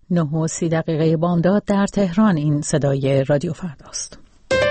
9:30 بامداد در تهران. این صدای رادیو فرداست.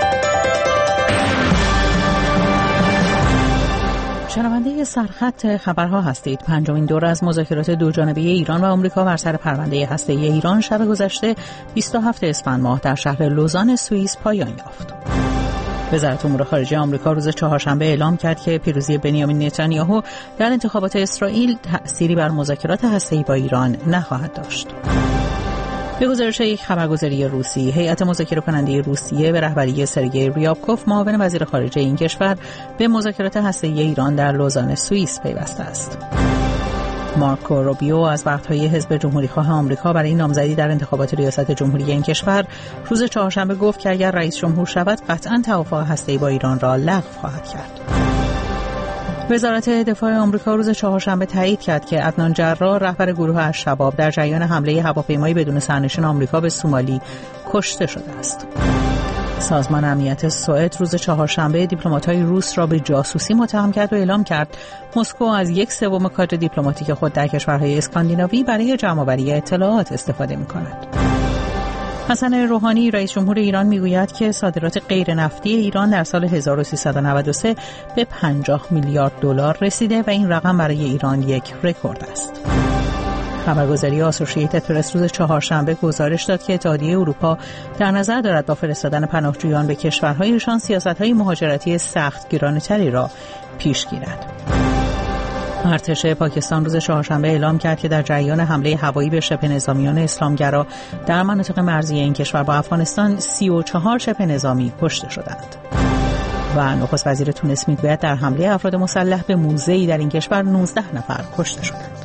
شنونده سرخط خبرها هستید. پنجمین دور از مذاکرات دوجانبه ایران و آمریکا بر سر پرونده هسته‌ای ایران شب گذشته 27 اسفند ماه در شهر لوزان سوئیس پایان یافت. وزارت امور خارجه آمریکا روز چهارشنبه اعلام کرد که پیروزی بنیامین نتانیاهو در انتخابات اسرائیل تأثیری بر مذاکرات هسته‌ای با ایران نخواهد داشت. به گزارش یک خبرگزاری روسی، هیئت مذاکره کننده روسیه به رهبری سرگئی ریابکوف، معاون وزیر خارجه این کشور، به مذاکرات هسته‌ای ایران در لوزان سوئیس پیوسته است. مارکو روبیو از وقت‌های حزب جمهوری‌خواه آمریکا برای نامزدی در انتخابات ریاست جمهوری این کشور روز چهارشنبه گفت که اگر رئیس جمهور شود قطعاً توافق هسته‌ای با ایران را لغو خواهد کرد. وزارت دفاع آمریکا روز چهارشنبه تایید کرد که عدنان جرار، رهبر گروه الشباب، در جریان حمله هواپیمایی بدون سرنشین آمریکا به سومالی کشته شده است. سازمان امنیت سوئد روز چهارشنبه دیپلمات‌های روس را به جاسوسی متهم کرد و اعلام کرد مسکو از 1/3 کادر دیپلماتیک خود در کشورهای اسکاندیناوی برای جمع‌آوری اطلاعات استفاده می‌کند. حسن روحانی، رئیس جمهور ایران، میگوید که صادرات غیر نفتی ایران در سال 1393 به 50 میلیارد دلار رسیده و این رقم برای ایران یک رکورد است. خبرگزاری آسوشییتد پرس روز چهارشنبه گزارش داد که اتحادیه اروپا در نظر دارد با فرستادن پناهجویان به کشورهایشان سیاست‌های مهاجرتی سختگیرانه‌تری را پیش گیرد. ارتش پاکستان روز چهارشنبه اعلام کرد که در جریان حمله هوایی به شبه نظامیان اسلامگرا در مناطق مرزی این کشور با افغانستان 34 شبه نظامی کشته شدند. و نخست وزیر تونس میگوید در حمله افراد مسلح به موزه‌ای در این کشور 19 نفر کشته شدند.